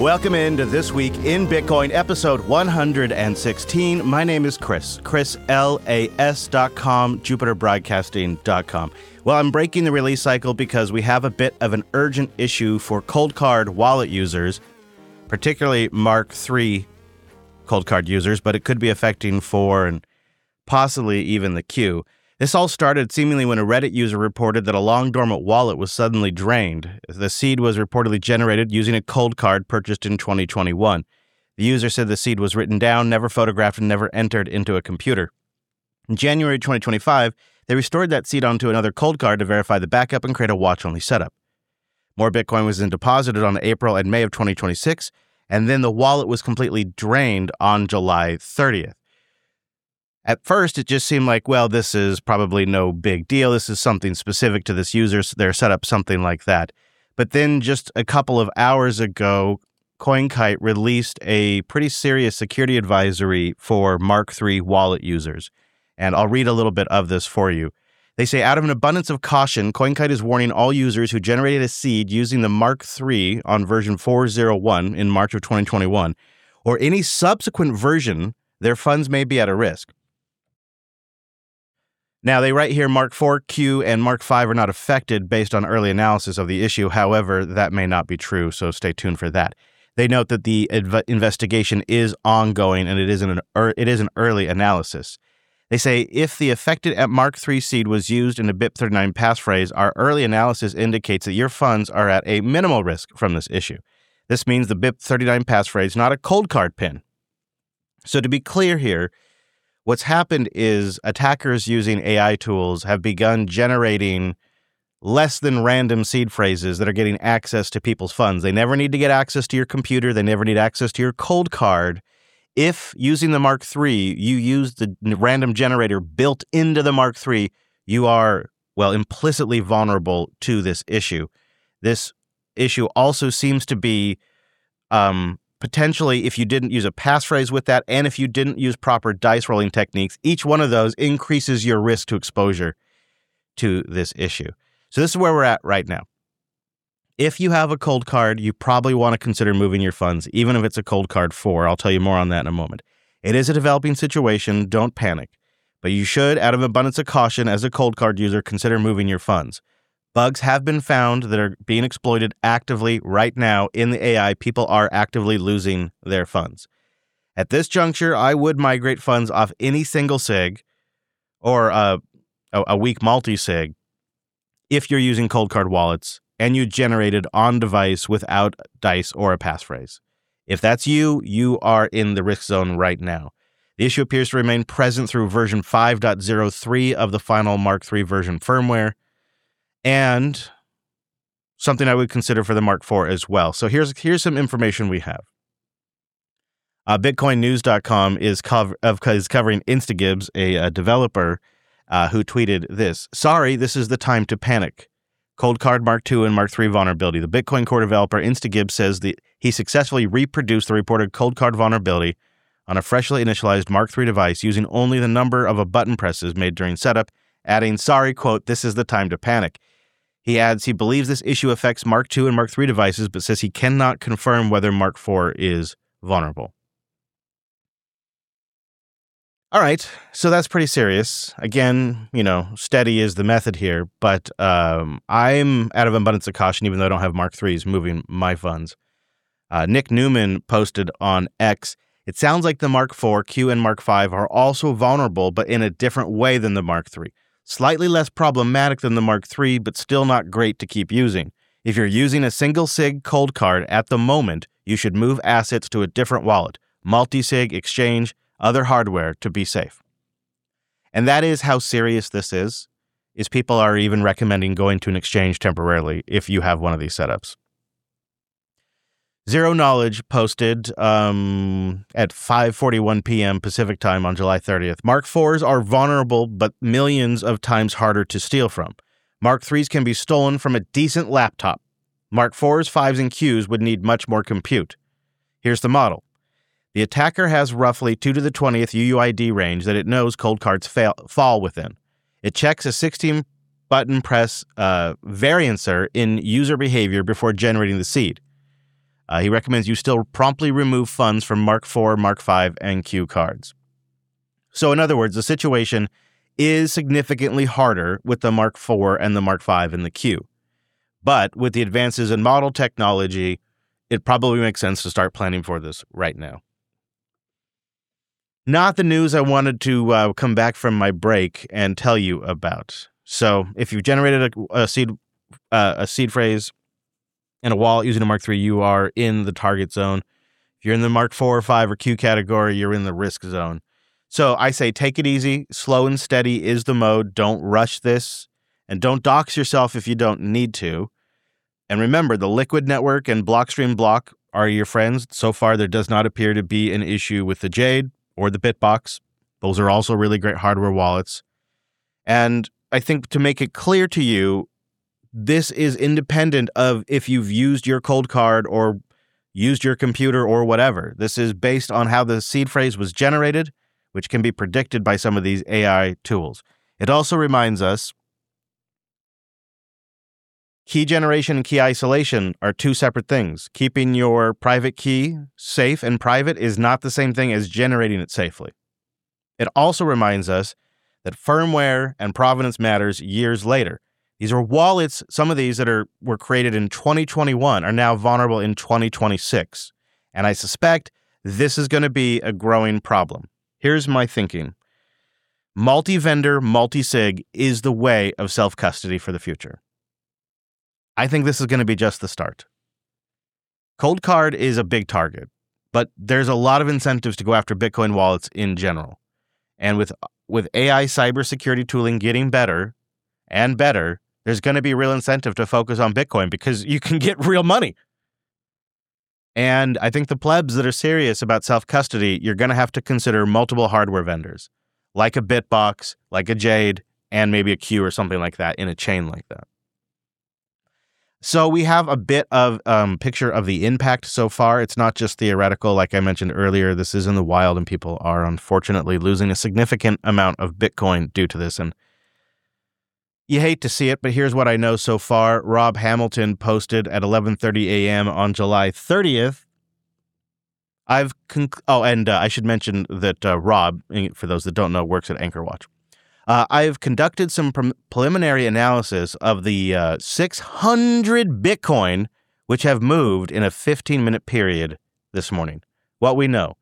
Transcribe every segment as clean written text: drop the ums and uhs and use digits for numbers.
Welcome into This Week in Bitcoin, episode 116. My name is Chris LAS.com, JupiterBroadcasting.com. Well, I'm breaking the release cycle because we have a bit of an urgent issue for Coldcard wallet users, particularly Mark III Coldcard users, but it could be affecting 4 and possibly even the Q. This all started seemingly when a Reddit user reported that a long-dormant wallet was suddenly drained. The seed was reportedly generated using a Coldcard purchased in 2021. The user said the seed was written down, never photographed, and never entered into a computer. In January 2025, they restored that seed onto another Coldcard to verify the backup and create a watch-only setup. More Bitcoin was then deposited on April and May of 2026, and then the wallet was completely drained on July 30th. At first, it just seemed like, well, this is probably no big deal. This is something specific to this user, their setup, something like that. But then just a couple of hours ago, CoinKite released a pretty serious security advisory for Mark III wallet users. And I'll read a little bit of this for you. They say, out of an abundance of caution, CoinKite is warning all users who generated a seed using the Mark III on version 4.01 in March of 2021, or any subsequent version, their funds may be at a risk. Now, they write here Mark IV, Q, and Mark V are not affected based on early analysis of the issue. However, that may not be true, so stay tuned for that. They note that the investigation is ongoing and it is an early analysis. They say, if the affected Mark III seed was used in a BIP39 passphrase, our early analysis indicates that your funds are at a minimal risk from this issue. This means the BIP39 passphrase, not a Coldcard pin. So to be clear here, what's happened is attackers using AI tools have begun generating less than random seed phrases that are getting access to people's funds. They never need to get access to your computer. They never need access to your Coldcard. If using the Mark III, you use the random generator built into the Mark III, you are, well, implicitly vulnerable to this issue. This issue also seems to be potentially, if you didn't use a passphrase with that, and if you didn't use proper dice rolling techniques, each one of those increases your risk to exposure to this issue. So this is where we're at right now. If you have a Coldcard, you probably want to consider moving your funds, even if it's a Coldcard 4. I'll tell you more on that in a moment. It is a developing situation. Don't panic. But you should, out of abundance of caution, as a Coldcard user, consider moving your funds. Bugs have been found that are being exploited actively right now in the AI. People are actively losing their funds. At this juncture, I would migrate funds off any single SIG or a weak multi-SIG if you're using Coldcard wallets and you generated on device without dice or a passphrase. If that's you, you are in the risk zone right now. The issue appears to remain present through version 5.03 of the final Mark III version firmware, and something I would consider for the Mark IV as well. So here's some information we have. BitcoinNews.com is covering Instagibbs, a developer who tweeted this. Sorry, this is the time to panic. Coldcard Mark II and Mark III vulnerability. The Bitcoin Core developer Instagibbs says that he successfully reproduced the reported Coldcard vulnerability on a freshly initialized Mark III device using only the number of button presses made during setup, adding, sorry, quote, this is the time to panic. He adds he believes this issue affects Mark II and Mark III devices, but says he cannot confirm whether Mark IV is vulnerable. All right, so that's pretty serious. Again, steady is the method here, but I'm out of abundance of caution, even though I don't have Mark IIIs moving my funds. Nick Newman posted on X, it sounds like the Mark IV, Q, and Mark V are also vulnerable, but in a different way than the Mark III. Slightly less problematic than the Mark III, but still not great to keep using. If you're using a single SIG Coldcard at the moment, you should move assets to a different wallet, multi-SIG, exchange, other hardware to be safe. And that is how serious this is people are even recommending going to an exchange temporarily if you have one of these setups. Zero Knowledge posted at 5:41 p.m. Pacific time on July 30th. Mark IVs are vulnerable, but millions of times harder to steal from. Mark IIIs can be stolen from a decent laptop. Mark IVs, 5s, and Qs would need much more compute. Here's the model. The attacker has roughly 2 to the 20th UUID range that it knows Coldcards fall within. It checks a 16-button press variancer in user behavior before generating the seed. He recommends you still promptly remove funds from Mark IV, Mark V, and Q cards. So in other words, the situation is significantly harder with the Mark IV and the Mark V and the Q. But with the advances in model technology, it probably makes sense to start planning for this right now. Not the news I wanted to come back from my break and tell you about. So if you've generated a seed phrase and a wallet using a Mark III, you are in the target zone. If you're in the Mark IV or 5 or Q category, you're in the risk zone. So I say take it easy. Slow and steady is the mode. Don't rush this. And don't dox yourself if you don't need to. And remember, the Liquid Network and Blockstream Block are your friends. So far, there does not appear to be an issue with the Jade or the Bitbox. Those are also really great hardware wallets. And I think to make it clear to you, this is independent of if you've used your cold card or used your computer or whatever. This is based on how the seed phrase was generated, which can be predicted by some of these AI tools. It also reminds us key generation and key isolation are two separate things. Keeping your private key safe and private is not the same thing as generating it safely. It also reminds us that firmware and provenance matters years later. These are wallets, some of these that were created in 2021 are now vulnerable in 2026. And I suspect this is going to be a growing problem. Here's my thinking. Multi-vendor, multi-sig is the way of self-custody for the future. I think this is going to be just the start. Cold card is a big target, but there's a lot of incentives to go after Bitcoin wallets in general. And with AI cybersecurity tooling getting better and better, there's going to be real incentive to focus on Bitcoin because you can get real money. And I think the plebs that are serious about self-custody, you're going to have to consider multiple hardware vendors, like a Bitbox, like a Jade, and maybe a Q or something like that in a chain like that. So we have a bit of picture of the impact so far. It's not just theoretical. Like I mentioned earlier, this is in the wild and people are unfortunately losing a significant amount of Bitcoin due to this. And you hate to see it, but here's what I know so far. Rob Hamilton posted at 11:30 a.m. on July 30th. I should mention that Rob, for those that don't know, works at AnchorWatch. I've conducted some preliminary analysis of the 600 Bitcoin which have moved in a 15-minute period this morning. What we know,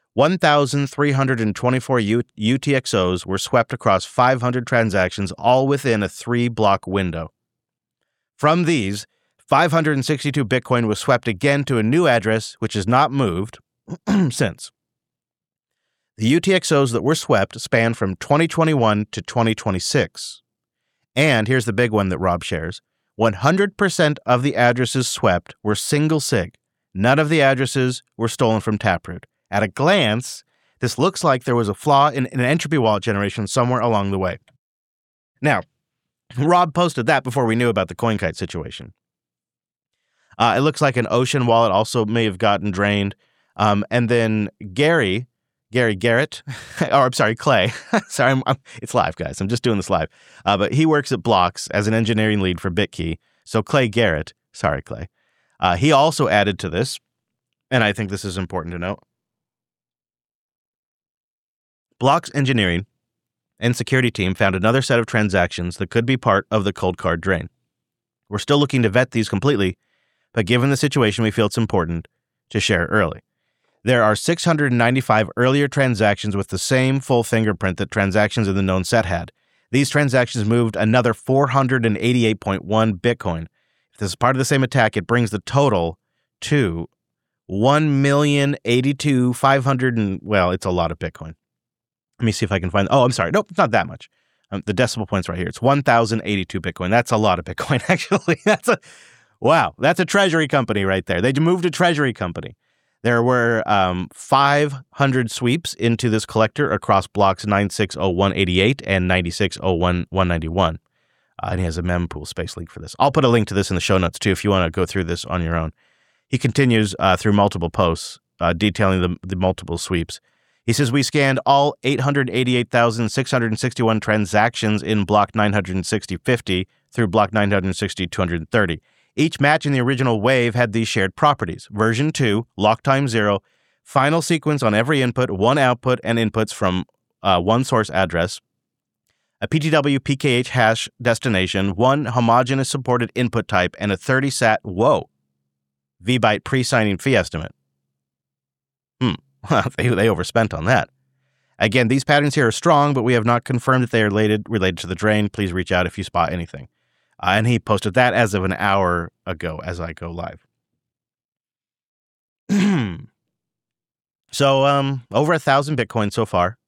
1,324 UTXOs were swept across 500 transactions, all within a 3-block window. From these, 562 Bitcoin was swept again to a new address, which has not moved since. The UTXOs that were swept span from 2021 to 2026. And here's the big one that Rob shares. 100% of the addresses swept were single sig. None of the addresses were stolen from Taproot. At a glance, this looks like there was a flaw in an entropy wallet generation somewhere along the way. Now, Rob posted that before we knew about the CoinKite situation. It looks like an Ocean wallet also may have gotten drained. And then Gary Garrett, Clay. Sorry, it's live, guys. I'm just doing this live. But he works at Blocks as an engineering lead for Bitkey. So Clay Garrett, sorry, Clay. He also added to this, and I think this is important to note. Blocks engineering and security team found another set of transactions that could be part of the cold card drain. We're still looking to vet these completely, but given the situation, we feel it's important to share early. There are 695 earlier transactions with the same full fingerprint that transactions in the known set had. These transactions moved another 488.1 Bitcoin. If this is part of the same attack, it brings the total to 1,082,500 well, it's a lot of Bitcoin. Let me see if I can find. Oh, I'm sorry. Nope, it's not that much. The decimal point's right here. It's 1,082 Bitcoin. That's a lot of Bitcoin, actually. That's a treasury company right there. They moved a treasury company. There were 500 sweeps into this collector across blocks 960188 and 960191. And he has a mempool space link for this. I'll put a link to this in the show notes, too, if you want to go through this on your own. He continues through multiple posts detailing the multiple sweeps. He says, we scanned all 888,661 transactions in block 96050 through block 960-230. Each match in the original Wave had these shared properties. Version 2, lock time 0, final sequence on every input, one output, and inputs from one source address, a PTW PKH hash destination, one homogeneous supported input type, and a 30 sat VByte pre-signing fee estimate. They overspent on that. Again, these patterns here are strong, but we have not confirmed that they are related to the drain. Please reach out if you spot anything. And he posted that as of an hour ago as I go live. So, over 1,000 Bitcoin so far.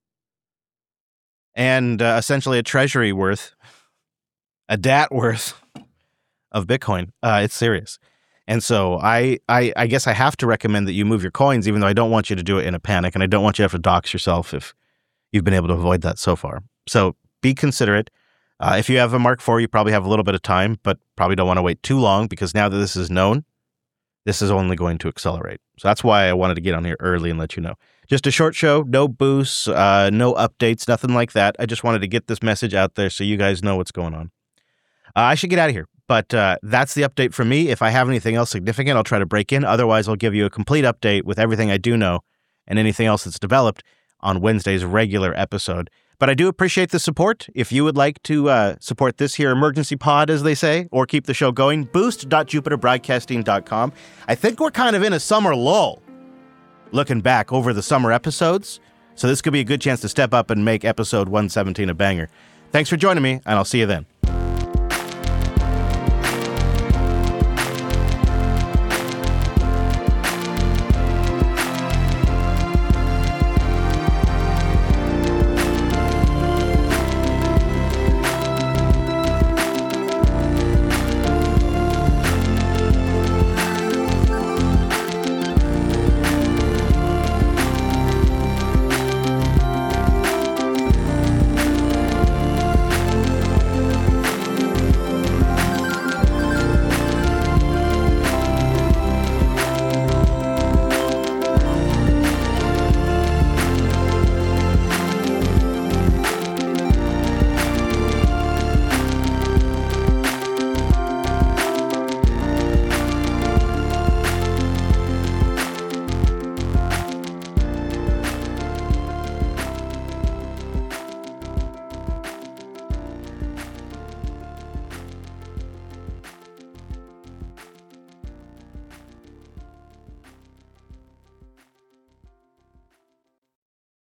And essentially a treasury worth, a DAT worth of Bitcoin. It's serious. And so I guess I have to recommend that you move your coins, even though I don't want you to do it in a panic, and I don't want you to have to dox yourself if you've been able to avoid that so far. So be considerate. If you have a Mark IV, you probably have a little bit of time, but probably don't want to wait too long, because now that this is known, this is only going to accelerate. So that's why I wanted to get on here early and let you know. Just a short show, no boosts, no updates, nothing like that. I just wanted to get this message out there so you guys know what's going on. I should get out of here, but that's the update from me. If I have anything else significant, I'll try to break in. Otherwise, I'll give you a complete update with everything I do know and anything else that's developed on Wednesday's regular episode. But I do appreciate the support. If you would like to support this here emergency pod, as they say, or keep the show going, boost.jupiterbroadcasting.com. I think we're kind of in a summer lull, looking back over the summer episodes. So this could be a good chance to step up and make episode 117 a banger. Thanks for joining me, and I'll see you then.